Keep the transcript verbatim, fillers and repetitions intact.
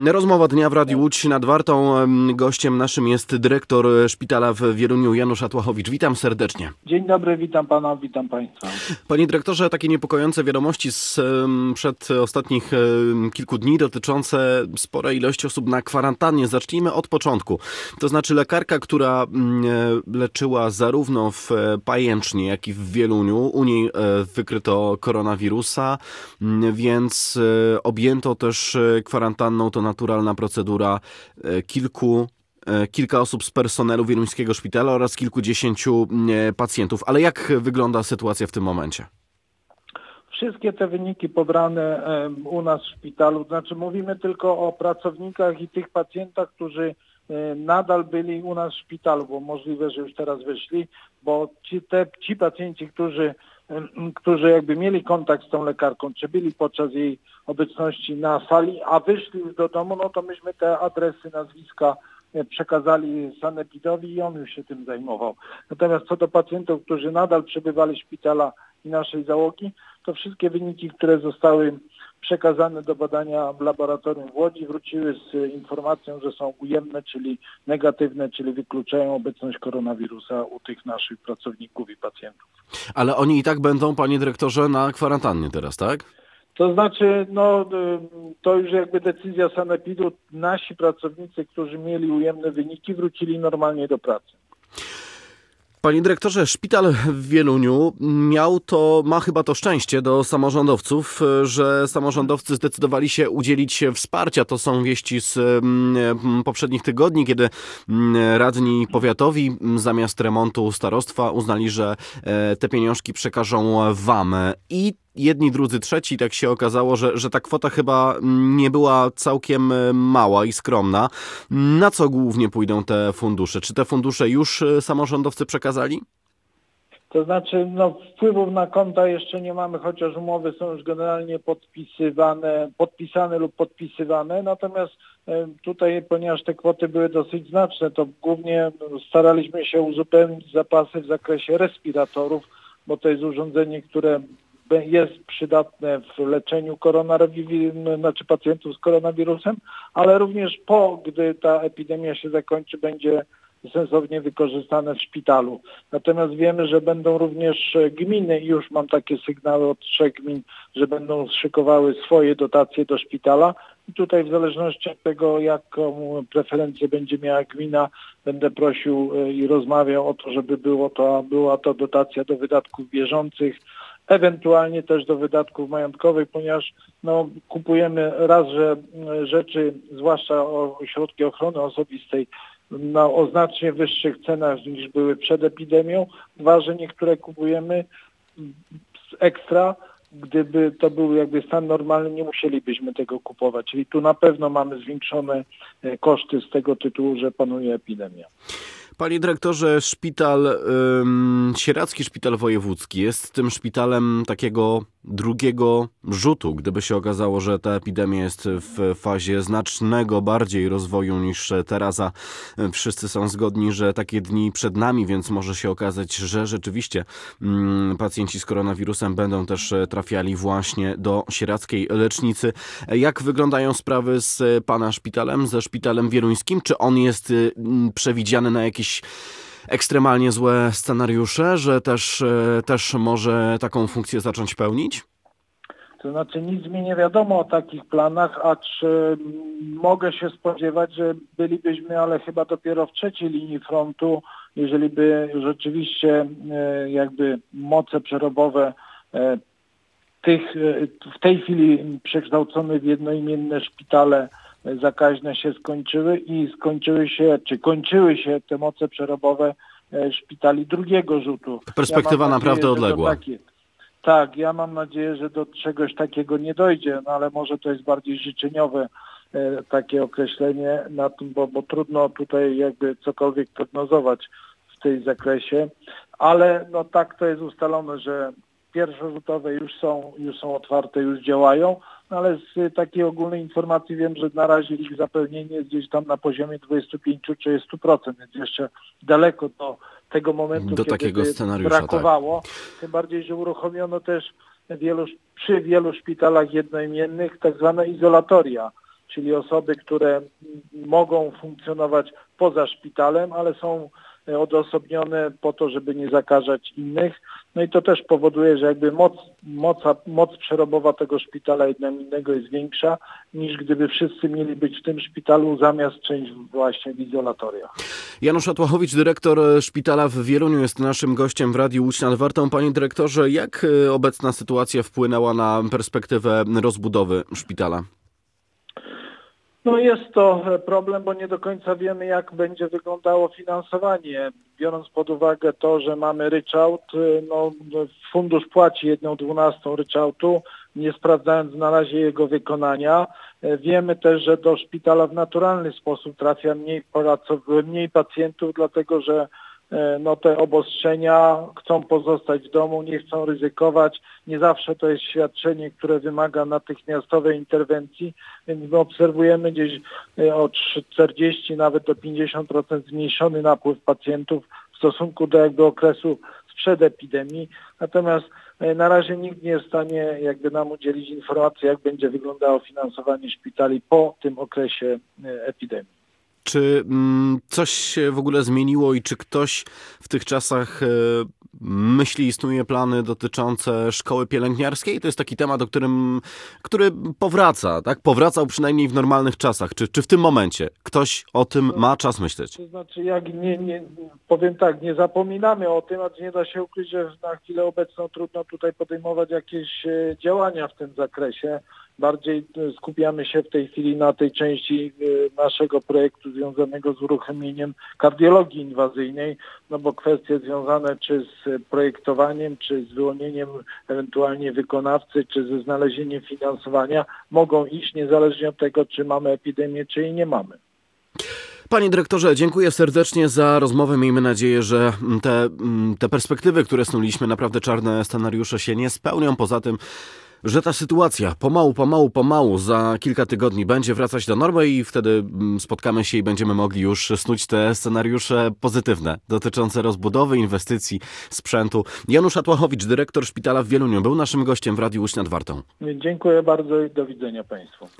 Rozmowa dnia w Radiu Łódź nad Wartą. Gościem naszym jest dyrektor szpitala w Wieluniu, Janusz Atłachowicz. Witam serdecznie. Dzień dobry, witam pana, witam państwa. Panie dyrektorze, takie niepokojące wiadomości sprzed ostatnich kilku dni dotyczące sporej ilości osób na kwarantannie. Zacznijmy od początku. To znaczy lekarka, która leczyła zarówno w Pajęcznie, jak i w Wieluniu. U niej wykryto koronawirusa, więc objęto też kwarantanną. To naturalna procedura kilku, kilka osób z personelu wieluńskiego szpitala oraz kilkudziesięciu pacjentów. Ale jak wygląda sytuacja w tym momencie? Wszystkie te wyniki pobrane u nas w szpitalu, znaczy mówimy tylko o pracownikach i tych pacjentach, którzy nadal byli u nas w szpitalu, bo możliwe, że już teraz wyszli, bo ci, te, ci pacjenci, którzy którzy jakby mieli kontakt z tą lekarką, czy byli podczas jej obecności na sali, a wyszli już do domu, no to myśmy te adresy, nazwiska przekazali sanepidowi i on już się tym zajmował. Natomiast co do pacjentów, którzy nadal przebywali w szpitala i naszej załogi, to wszystkie wyniki, które zostały przekazane do badania w laboratorium w Łodzi, wróciły z informacją, że są ujemne, czyli negatywne, czyli wykluczają obecność koronawirusa u tych naszych pracowników i pacjentów. Ale oni i tak będą, panie dyrektorze, na kwarantannie teraz, tak? To znaczy, no to już jakby decyzja sanepidu. Nasi pracownicy, którzy mieli ujemne wyniki, wrócili normalnie do pracy. Panie dyrektorze, szpital w Wieluniu miał to, ma chyba to szczęście do samorządowców, że samorządowcy zdecydowali się udzielić wsparcia. To są wieści z poprzednich tygodni, kiedy radni powiatowi zamiast remontu starostwa uznali, że te pieniążki przekażą wam. I jedni, drudzy, trzeci, tak się okazało, że, że ta kwota chyba nie była całkiem mała i skromna. Na co głównie pójdą te fundusze? Czy te fundusze już samorządowcy przekazali? To znaczy, no wpływów na konta jeszcze nie mamy, chociaż umowy są już generalnie podpisywane, podpisane lub podpisywane. Natomiast tutaj, ponieważ te kwoty były dosyć znaczne, to głównie staraliśmy się uzupełnić zapasy w zakresie respiratorów, bo to jest urządzenie, które jest przydatne w leczeniu koronawirusa, znaczy pacjentów z koronawirusem, ale również po, gdy ta epidemia się zakończy, będzie sensownie wykorzystane w szpitalu. Natomiast wiemy, że będą również gminy i już mam takie sygnały od trzech gmin, że będą szykowały swoje dotacje do szpitala i tutaj w zależności od tego, jaką preferencję będzie miała gmina, będę prosił i rozmawiał o to, żeby było to, była to dotacja do wydatków bieżących, ewentualnie też do wydatków majątkowych, ponieważ no, kupujemy raz, że rzeczy, zwłaszcza o środki ochrony osobistej, no, o znacznie wyższych cenach niż były przed epidemią. Dwa, że niektóre kupujemy ekstra. Gdyby to był jakby stan normalny, nie musielibyśmy tego kupować. Czyli tu na pewno mamy zwiększone koszty z tego tytułu, że panuje epidemia. Panie dyrektorze, szpital, ym, Sieradzki Szpital Wojewódzki jest tym szpitalem takiego drugiego rzutu, gdyby się okazało, że ta epidemia jest w fazie znacznego bardziej rozwoju niż teraz, a wszyscy są zgodni, że takie dni przed nami, więc może się okazać, że rzeczywiście ym, pacjenci z koronawirusem będą też trafiali właśnie do sieradzkiej lecznicy. Jak wyglądają sprawy z pana szpitalem, ze szpitalem wieluńskim? Czy on jest y, przewidziany na jakieś ekstremalnie złe scenariusze, że też, też może taką funkcję zacząć pełnić? To znaczy nic mi nie wiadomo o takich planach, acz mogę się spodziewać, że bylibyśmy, ale chyba dopiero w trzeciej linii frontu, jeżeli by rzeczywiście jakby moce przerobowe tych w tej chwili przekształcone w jednoimienne szpitale zakaźne się skończyły i skończyły się, czy kończyły się te moce przerobowe szpitali drugiego rzutu. Perspektywa ja naprawdę nadzieję, odległa. Takie, tak, ja mam nadzieję, że do czegoś takiego nie dojdzie, no ale może to jest bardziej życzeniowe e, takie określenie, na tym, bo, bo trudno tutaj jakby cokolwiek prognozować w tej zakresie, ale no tak to jest ustalone, że pierwszorzutowe już są, już są otwarte, już działają, no ale z takiej ogólnej informacji wiem, że na razie ich zapełnienie jest gdzieś tam na poziomie dwadzieścia pięć do trzydziestu procent, więc jeszcze daleko do tego momentu, do kiedy takiego scenariusza brakowało. Tak. Tym bardziej, że uruchomiono też wielu, przy wielu szpitalach jednoimiennych tak zwane izolatoria, czyli osoby, które mogą funkcjonować poza szpitalem, ale są odosobnione po to, żeby nie zakażać innych. No i to też powoduje, że jakby moc, moc, moc przerobowa tego szpitala jednego jest większa, niż gdyby wszyscy mieli być w tym szpitalu zamiast część właśnie w izolatoriach. Janusz Atłachowicz, dyrektor szpitala w Wieluniu, jest naszym gościem w Radiu Łódź nad Wartą. Panie dyrektorze, jak obecna sytuacja wpłynęła na perspektywę rozbudowy szpitala? No jest to problem, bo nie do końca wiemy, jak będzie wyglądało finansowanie. Biorąc pod uwagę to, że mamy ryczałt, no fundusz płaci jedną dwunastą ryczałtu, nie sprawdzając na razie jego wykonania. Wiemy też, że do szpitala w naturalny sposób trafia mniej, mniej pacjentów, dlatego że no te obostrzenia, chcą pozostać w domu, nie chcą ryzykować. Nie zawsze to jest świadczenie, które wymaga natychmiastowej interwencji, więc my obserwujemy gdzieś o czterdzieści nawet do pięćdziesiąt procent zmniejszony napływ pacjentów w stosunku do jakby okresu sprzed epidemii. Natomiast na razie nikt nie jest w stanie jakby nam udzielić informacji, jak będzie wyglądało finansowanie szpitali po tym okresie epidemii. Czy coś się w ogóle zmieniło i czy ktoś w tych czasach myśli, istnieje plany dotyczące szkoły pielęgniarskiej? To jest taki temat, o którym, który powraca, tak? Powracał przynajmniej w normalnych czasach. Czy, czy w tym momencie ktoś o tym ma czas myśleć? To znaczy, jak nie, nie, powiem tak, nie zapominamy o tym, a nie da się ukryć, że na chwilę obecną trudno tutaj podejmować jakieś działania w tym zakresie. Bardziej skupiamy się w tej chwili na tej części naszego projektu związanego z uruchomieniem kardiologii inwazyjnej, no bo kwestie związane czy z projektowaniem, czy z wyłonieniem ewentualnie wykonawcy, czy ze znalezieniem finansowania mogą iść niezależnie od tego, czy mamy epidemię, czy jej nie mamy. Panie dyrektorze, dziękuję serdecznie za rozmowę. Miejmy nadzieję, że te, te perspektywy, które snuliśmy, naprawdę czarne scenariusze się nie spełnią. Poza tym, że ta sytuacja pomału, pomału, pomału za kilka tygodni będzie wracać do normy i wtedy spotkamy się i będziemy mogli już snuć te scenariusze pozytywne dotyczące rozbudowy, inwestycji, sprzętu. Janusz Atłachowicz, dyrektor szpitala w Wieluniu, był naszym gościem w Radiu Łódź nad Wartą. Dziękuję bardzo i do widzenia Państwu.